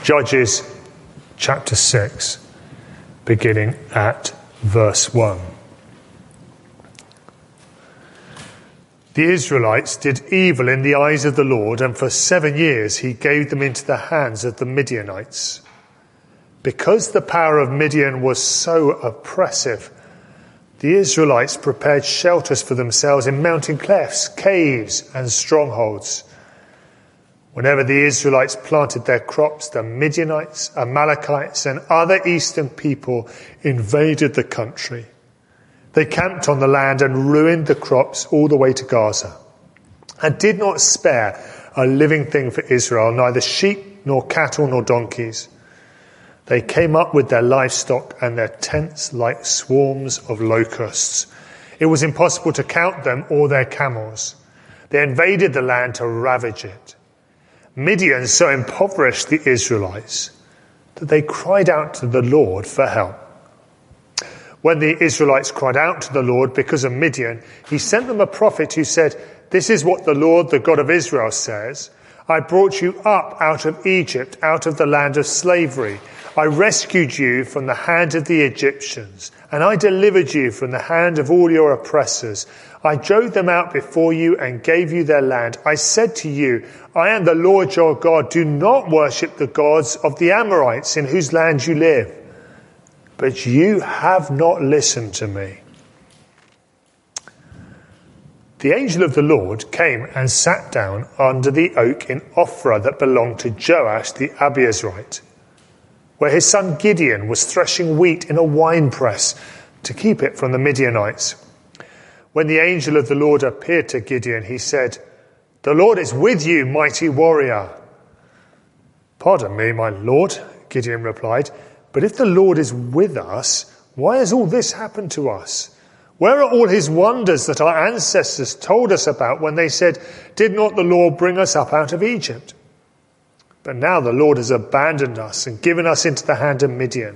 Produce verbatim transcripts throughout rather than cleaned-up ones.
Judges chapter six, beginning at verse one. The Israelites did evil in the eyes of the Lord, and for seven years he gave them into the hands of the Midianites. Because the power of Midian was so oppressive, the Israelites prepared shelters for themselves in mountain clefts, caves, and strongholds. Whenever the Israelites planted their crops, the Midianites, Amalekites, and other eastern people invaded the country. They camped on the land and ruined the crops all the way to Gaza, and did not spare a living thing for Israel, neither sheep, nor cattle, nor donkeys. They came up with their livestock and their tents like swarms of locusts. It was impossible to count them or their camels. They invaded the land to ravage it. Midian so impoverished the Israelites that they cried out to the Lord for help. When the Israelites cried out to the Lord because of Midian, he sent them a prophet who said, "This is what the Lord, the God of Israel, says. I brought you up out of Egypt, out of the land of slavery. I rescued you from the hand of the Egyptians, and I delivered you from the hand of all your oppressors. I drove them out before you and gave you their land. I said to you, I am the Lord your God. Do not worship the gods of the Amorites in whose land you live. But you have not listened to me." The angel of the Lord came and sat down under the oak in Ophrah that belonged to Joash the Abiezrite, where his son Gideon was threshing wheat in a winepress to keep it from the Midianites. When the angel of the Lord appeared to Gideon, he said, "The Lord is with you, mighty warrior." "Pardon me, my Lord," Gideon replied, "but if the Lord is with us, why has all this happened to us? Where are all his wonders that our ancestors told us about when they said, 'Did not the Lord bring us up out of Egypt?' But now the Lord has abandoned us and given us into the hand of Midian."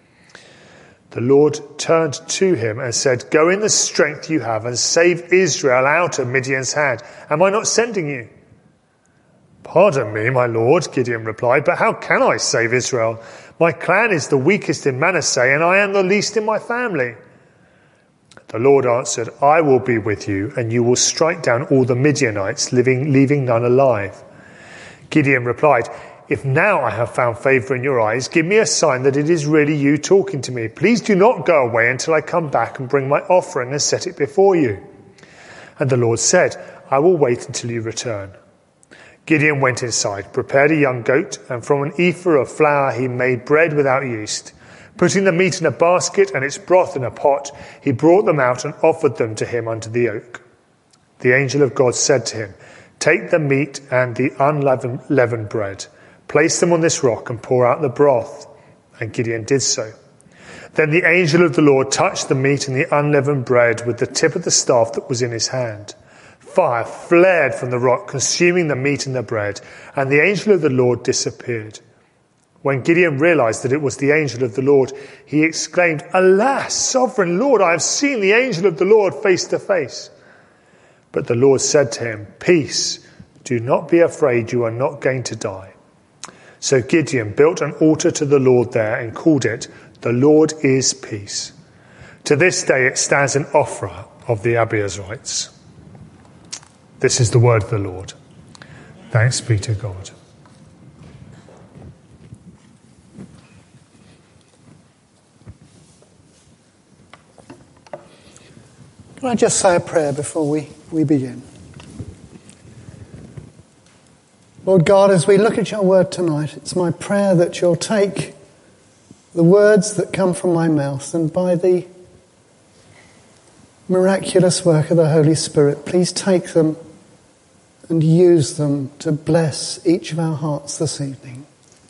The Lord turned to him and said, "Go in the strength you have and save Israel out of Midian's hand. Am I not sending you?" "Pardon me, my Lord," Gideon replied, "but how can I save Israel? My clan is the weakest in Manasseh, and I am the least in my family." The Lord answered, "I will be with you, and you will strike down all the Midianites, living, leaving none alive." Gideon replied, "If now I have found favor in your eyes, give me a sign that it is really you talking to me. Please do not go away until I come back and bring my offering and set it before you." And the Lord said, "I will wait until you return." Gideon went inside, prepared a young goat, and from an ephah of flour he made bread without yeast. Putting the meat in a basket and its broth in a pot, he brought them out and offered them to him under the oak. The angel of God said to him, "Take the meat and the unleavened bread, place them on this rock and pour out the broth." And Gideon did so. Then the angel of the Lord touched the meat and the unleavened bread with the tip of the staff that was in his hand. Fire flared from the rock, consuming the meat and the bread, and the angel of the Lord disappeared. When Gideon realized that it was the angel of the Lord, he exclaimed, "Alas, sovereign Lord, I have seen the angel of the Lord face to face." But the Lord said to him, "Peace, do not be afraid, you are not going to die." So Gideon built an altar to the Lord there and called it, "The Lord is Peace." To this day it stands in Ophrah of the Abiezrites. This is the word of the Lord. Thanks be to God. Can I just say a prayer before we, we begin? Lord God, as we look at your word tonight, it's my prayer that you'll take the words that come from my mouth and by the miraculous work of the Holy Spirit, please take them and use them to bless each of our hearts this evening.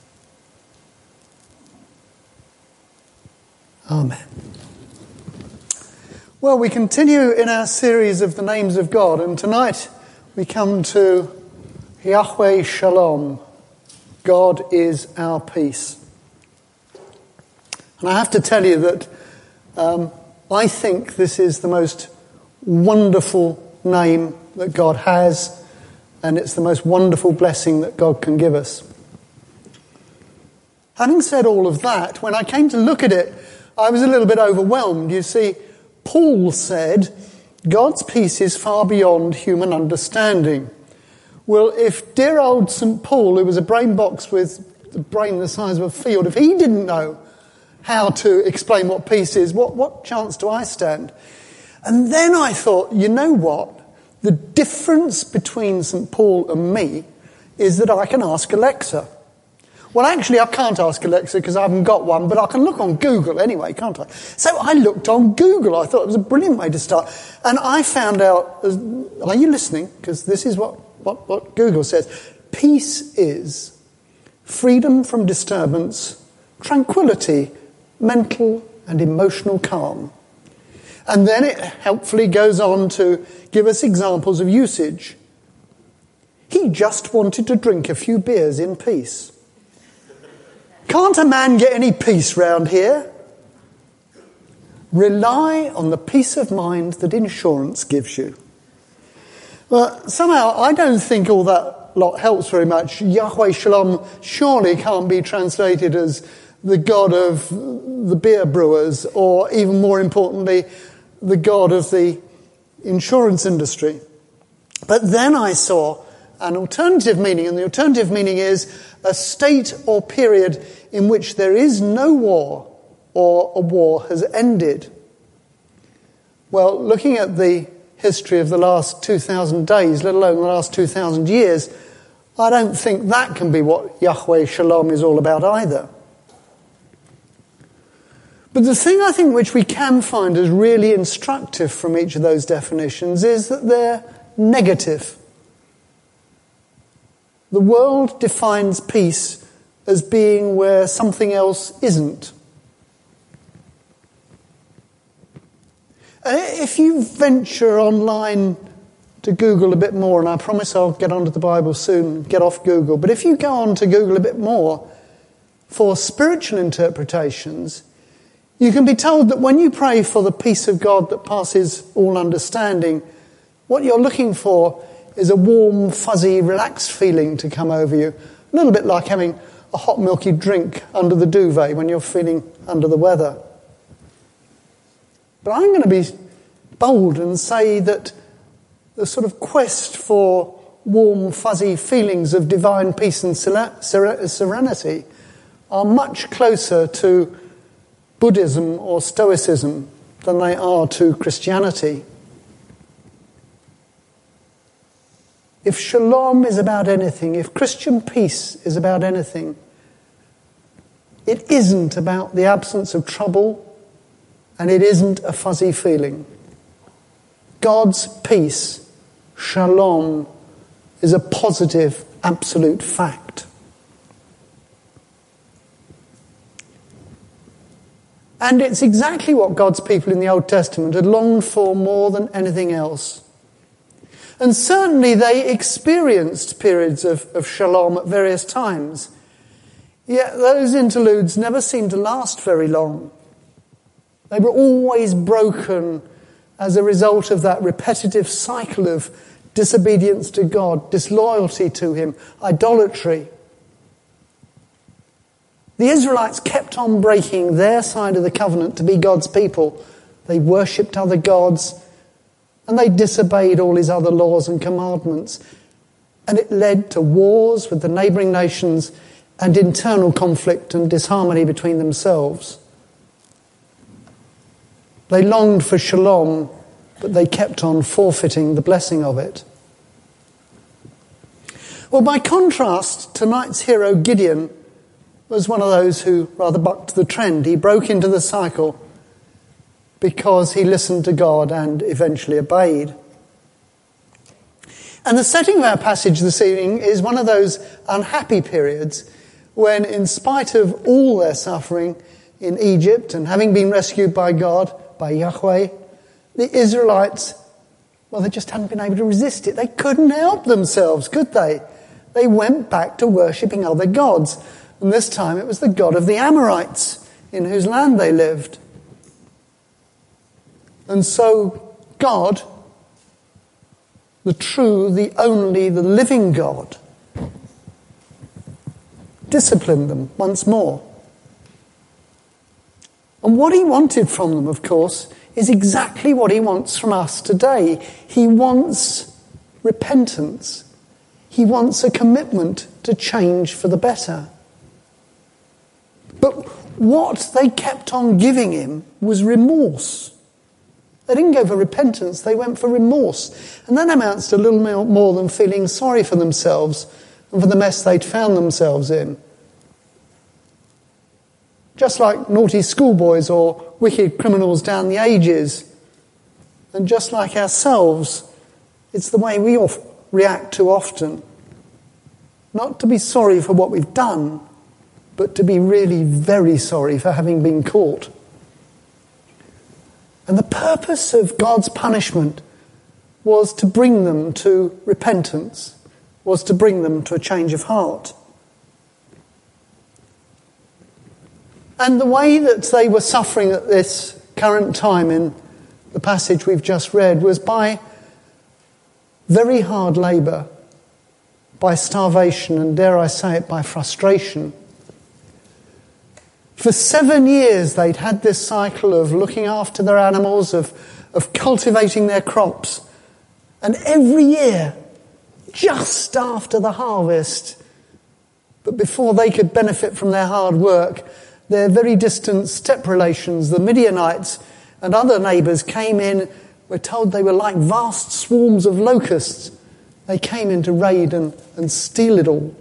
Amen. Well, we continue in our series of the names of God, and tonight we come to Yahweh Shalom. God is our peace. And I have to tell you that um, I think this is the most wonderful name that God has, and it's the most wonderful blessing that God can give us. Having said all of that, when I came to look at it, I was a little bit overwhelmed. You see, Paul said, God's peace is far beyond human understanding. Well, if dear old Saint Paul, who was a brain box with the brain the size of a field, if he didn't know how to explain what peace is, what, what chance do I stand? And then I thought, you know what? The difference between Saint Paul and me is that I can ask Alexa. Well, actually, I can't ask Alexa because I haven't got one, but I can look on Google anyway, can't I? So I looked on Google. I thought it was a brilliant way to start. And I found out, are you listening? Because this is what, what, what Google says. Peace is freedom from disturbance, tranquility, mental and emotional calm. And then it helpfully goes on to give us examples of usage. He just wanted to drink a few beers in peace. Can't a man get any peace round here? Rely on the peace of mind that insurance gives you. Well, somehow I don't think all that lot helps very much. Yahweh Shalom surely can't be translated as the God of the beer brewers, or even more importantly, the God of the insurance industry. But then I saw an alternative meaning, and the alternative meaning is a state or period in which there is no war or a war has ended. Well, looking at the history of the last two thousand days, let alone the last two thousand years, I don't think that can be what Yahweh Shalom is all about either. But the thing I think which we can find as really instructive from each of those definitions is that they're negative. The world defines peace as being where something else isn't. If you venture online to Google a bit more, and I promise I'll get onto the Bible soon, get off Google, but if you go on to Google a bit more for spiritual interpretations, you can be told that when you pray for the peace of God that passes all understanding, what you're looking for is a warm, fuzzy, relaxed feeling to come over you. A little bit like having a hot, milky drink under the duvet when you're feeling under the weather. But I'm going to be bold and say that the sort of quest for warm, fuzzy feelings of divine peace and serenity are much closer to Buddhism or Stoicism than they are to Christianity. If shalom is about anything, if Christian peace is about anything, it isn't about the absence of trouble, and it isn't a fuzzy feeling. God's peace, shalom, is a positive, absolute fact. And it's exactly what God's people in the Old Testament had longed for more than anything else. And certainly they experienced periods of, of shalom at various times. Yet those interludes never seemed to last very long. They were always broken as a result of that repetitive cycle of disobedience to God, disloyalty to Him, idolatry. The Israelites kept on breaking their side of the covenant to be God's people. They worshipped other gods, and they disobeyed all His other laws and commandments. And it led to wars with the neighbouring nations and internal conflict and disharmony between themselves. They longed for shalom, but they kept on forfeiting the blessing of it. Well, by contrast, tonight's hero Gideon was one of those who rather bucked the trend. He broke into the cycle because he listened to God and eventually obeyed. And the setting of our passage this evening is one of those unhappy periods when, in spite of all their suffering in Egypt and having been rescued by God, by Yahweh, the Israelites, well, they just hadn't been able to resist it. They couldn't help themselves, could they? They went back to worshipping other gods. And this time it was the god of the Amorites, in whose land they lived. And so God, the true, the only, the living God, disciplined them once more. And what he wanted from them, of course, is exactly what he wants from us today. He wants repentance. He wants a commitment to change for the better. But what they kept on giving him was remorse. They didn't go for repentance, they went for remorse. And that amounts to a little more than feeling sorry for themselves and for the mess they'd found themselves in. Just like naughty schoolboys or wicked criminals down the ages. And just like ourselves, it's the way we react too often. Not to be sorry for what we've done, but to be really very sorry for having been caught. And the purpose of God's punishment was to bring them to repentance, was to bring them to a change of heart. And the way that they were suffering at this current time in the passage we've just read was by very hard labour, by starvation, and dare I say it, by frustration. For seven years they'd had this cycle of looking after their animals, of, of cultivating their crops. And every year, just after the harvest, but before they could benefit from their hard work, their very distant step relations, the Midianites and other neighbours, came in. We're told they were like vast swarms of locusts. They came in to raid and, and steal it all.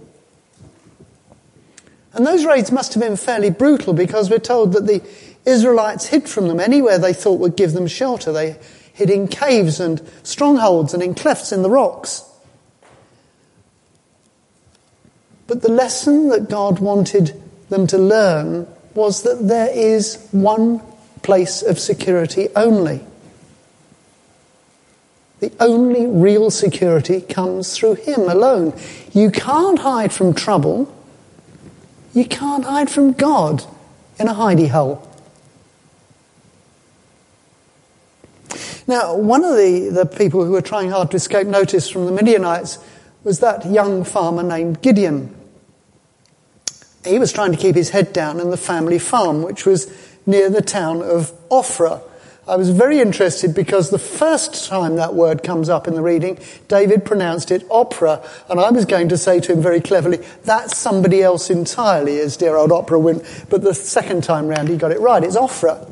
And those raids must have been fairly brutal, because we're told that the Israelites hid from them anywhere they thought would give them shelter. They hid in caves and strongholds and in clefts in the rocks. But the lesson that God wanted them to learn was that there is one place of security only. The only real security comes through him alone. You can't hide from trouble. You can't hide from God in a hidey hole. Now, one of the, the people who were trying hard to escape notice from the Midianites was that young farmer named Gideon. He was trying to keep his head down in the family farm, which was near the town of Ophrah. I was very interested because the first time that word comes up in the reading, David pronounced it Opera, and I was going to say to him very cleverly, that's somebody else entirely, as dear old Opera went, but the second time round he got it right, it's Ophrah.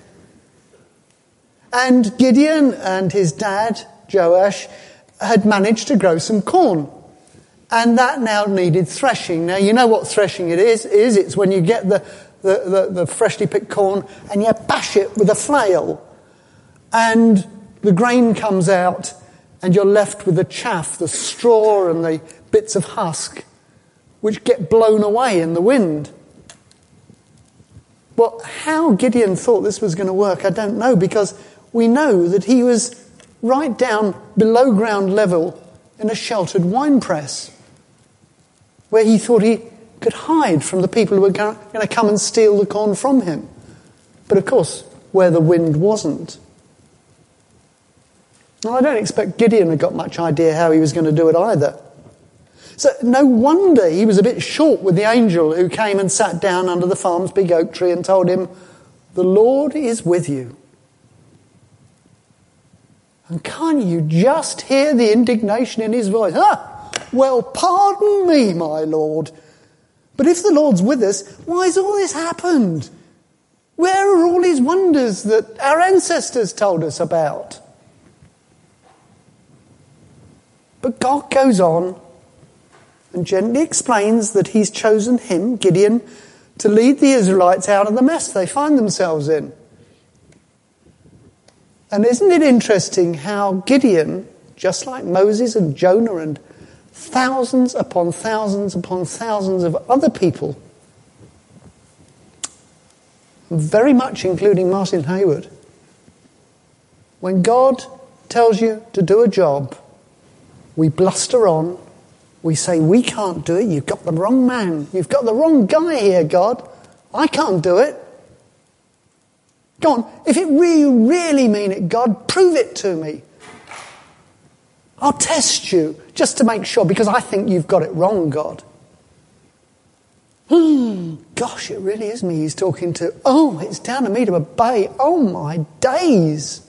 And Gideon and his dad, Joash, had managed to grow some corn, and that now needed threshing. Now, you know what threshing it is, is it's when you get the The, the, the freshly picked corn and you bash it with a flail, and the grain comes out and you're left with the chaff, the straw and the bits of husk which get blown away in the wind. Well, how Gideon thought this was going to work, I don't know, because we know that he was right down below ground level in a sheltered wine press where he thought he could hide from the people who were going to come and steal the corn from him. But of course, where the wind wasn't. Now, I don't expect Gideon had got much idea how he was going to do it either. So no wonder he was a bit short with the angel who came and sat down under the farm's big oak tree and told him, "The Lord is with you." And can't you just hear the indignation in his voice? "Ah, well, pardon me, my Lord. But if the Lord's with us, why has all this happened? Where are all these wonders that our ancestors told us about?" But God goes on and gently explains that he's chosen him, Gideon, to lead the Israelites out of the mess they find themselves in. And isn't it interesting how Gideon, just like Moses and Jonah and thousands upon thousands upon thousands of other people, very much including Martin Hayward, when God tells you to do a job, we bluster on, we say, "We can't do it, you've got the wrong man, you've got the wrong guy here, God, I can't do it." Go on, if it really, really mean it, God, prove it to me. I'll test you just to make sure, because I think you've got it wrong, God. Hmm, gosh, it really is me he's talking to. Oh, it's down to me to obey. Oh, my days.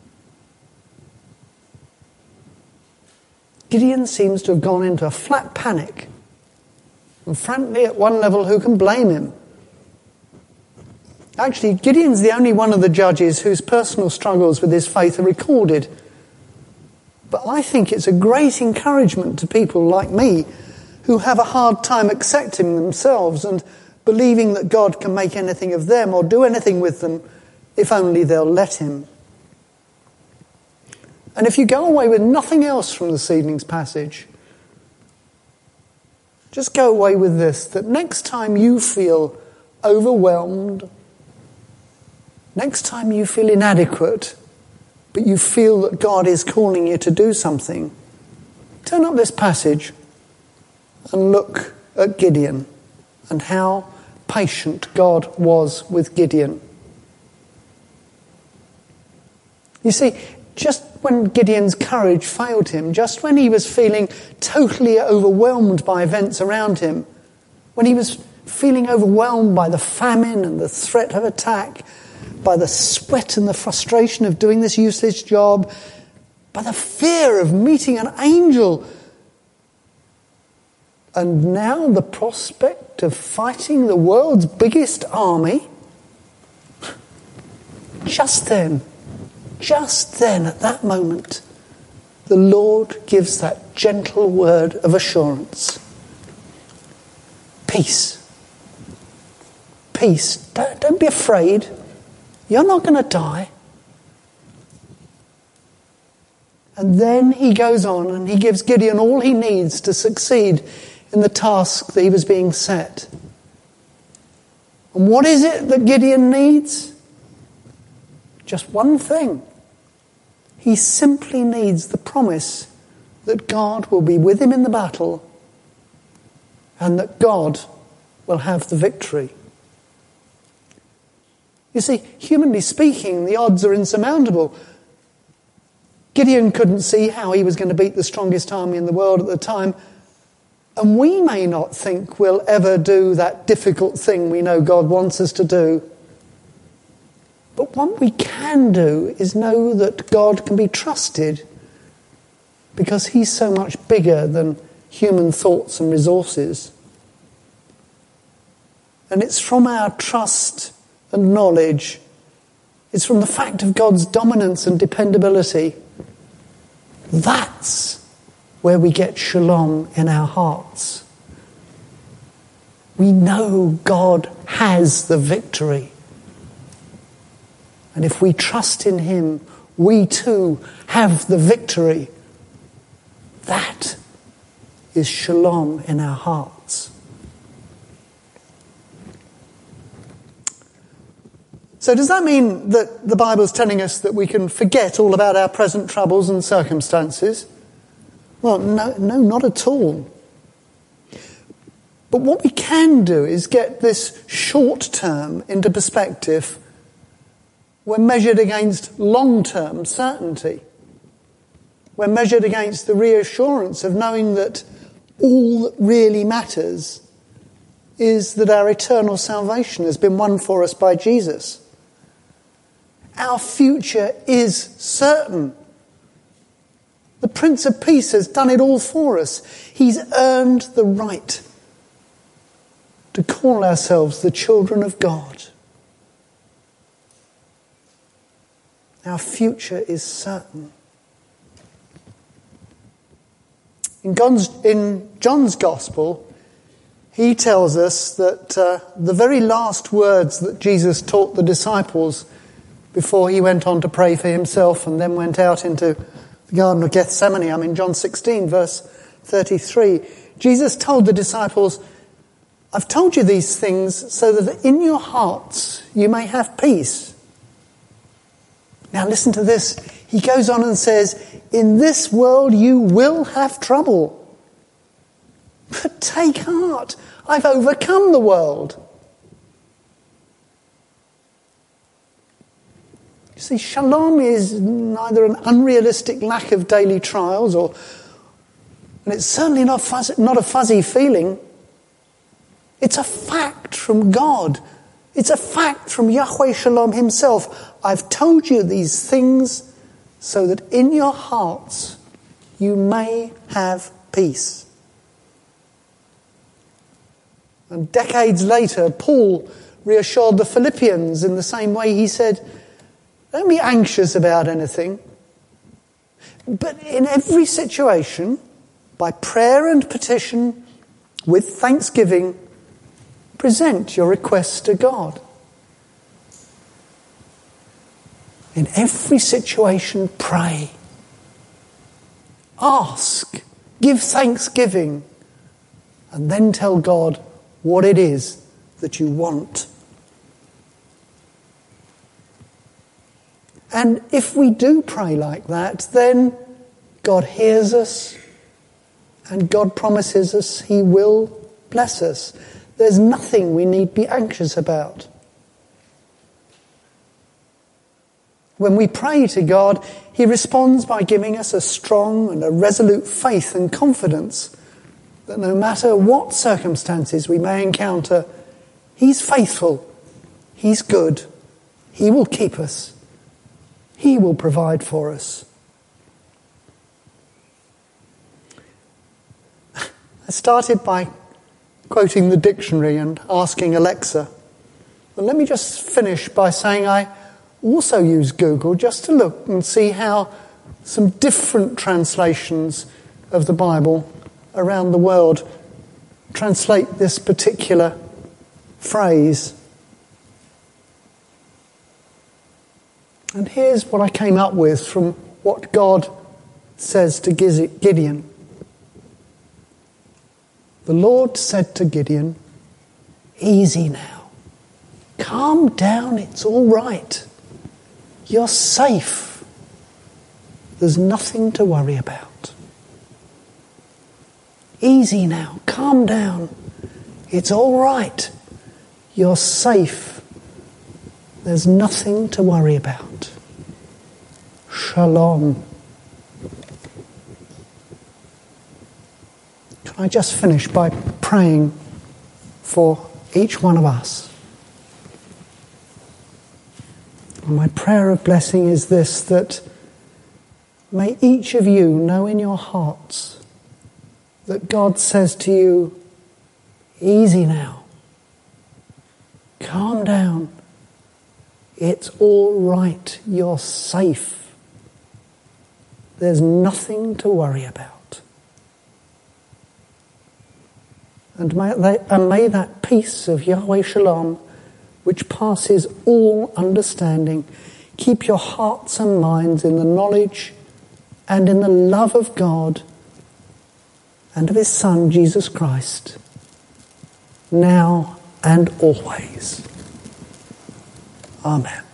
Gideon seems to have gone into a flat panic. And frankly, at one level, who can blame him? Actually, Gideon's the only one of the judges whose personal struggles with his faith are recorded. But I think it's a great encouragement to people like me who have a hard time accepting themselves and believing that God can make anything of them or do anything with them if only they'll let him. And if you go away with nothing else from this evening's passage, just go away with this, that next time you feel overwhelmed, next time you feel inadequate, but you feel that God is calling you to do something, turn up this passage and look at Gideon and how patient God was with Gideon. You see, just when Gideon's courage failed him, just when he was feeling totally overwhelmed by events around him, when he was feeling overwhelmed by the famine and the threat of attack, by the sweat and the frustration of doing this useless job, by the fear of meeting an angel, and now the prospect of fighting the world's biggest army, just then, just then, at that moment, the Lord gives that gentle word of assurance. Peace. Peace. Don't, don't be afraid. You're not going to die. And then he goes on and he gives Gideon all he needs to succeed in the task that he was being set. And what is it that Gideon needs? Just one thing. He simply needs the promise that God will be with him in the battle and that God will have the victory. You see, humanly speaking, the odds are insurmountable. Gideon couldn't see how he was going to beat the strongest army in the world at the time, and we may not think we'll ever do that difficult thing we know God wants us to do. But what we can do is know that God can be trusted because he's so much bigger than human thoughts and resources. And it's from our trust and knowledge, it's from the fact of God's dominance and dependability. That's where we get shalom in our hearts. We know God has the victory. And if we trust in him, we too have the victory. That is shalom in our hearts. So does that mean that the Bible's telling us that we can forget all about our present troubles and circumstances? Well, no, no, not at all. But what we can do is get this short term into perspective when measured against long-term certainty. When measured against the reassurance of knowing that all that really matters is that our eternal salvation has been won for us by Jesus. Our future is certain. The Prince of Peace has done it all for us. He's earned the right to call ourselves the children of God. Our future is certain. In John's, in John's Gospel, he tells us that uh, the very last words that Jesus taught the disciples before he went on to pray for himself and then went out into the Garden of Gethsemane, I'm in John sixteen, verse thirty-three, Jesus told the disciples, I've told you these things so that in your hearts you may have peace. Now listen to this. He goes on and says, in this world you will have trouble. But take heart, I've overcome the world. You see, shalom is neither an unrealistic lack of daily trials, or, and it's certainly not fuzzy, not a fuzzy feeling. It's a fact from God. It's a fact from Yahweh Shalom himself. I've told you these things so that in your hearts you may have peace. And decades later, Paul reassured the Philippians in the same way. He said, don't be anxious about anything, but in every situation, by prayer and petition, with thanksgiving, present your requests to God. In every situation, pray. Ask. Give thanksgiving. And then tell God what it is that you want. And if we do pray like that, then God hears us and God promises us he will bless us. There's nothing we need be anxious about. When we pray to God, he responds by giving us a strong and a resolute faith and confidence that no matter what circumstances we may encounter, he's faithful, he's good, he will keep us, he will provide for us. I started by quoting the dictionary and asking Alexa. But let me just finish by saying I also use Google just to look and see how some different translations of the Bible around the world translate this particular phrase. And here's what I came up with from what God says to Gideon. The Lord said to Gideon, easy now. Calm down, it's all right. You're safe. There's nothing to worry about. Easy now, calm down. It's all right. You're safe. There's nothing to worry about. Shalom. Can I just finish by praying for each one of us? And my prayer of blessing is this, that may each of you know in your hearts that God says to you, easy now, calm down, it's all right, you're safe, there's nothing to worry about. And may, they, and may that peace of Yahweh Shalom, which passes all understanding, keep your hearts and minds in the knowledge and in the love of God and of his Son, Jesus Christ, now and always. Amen.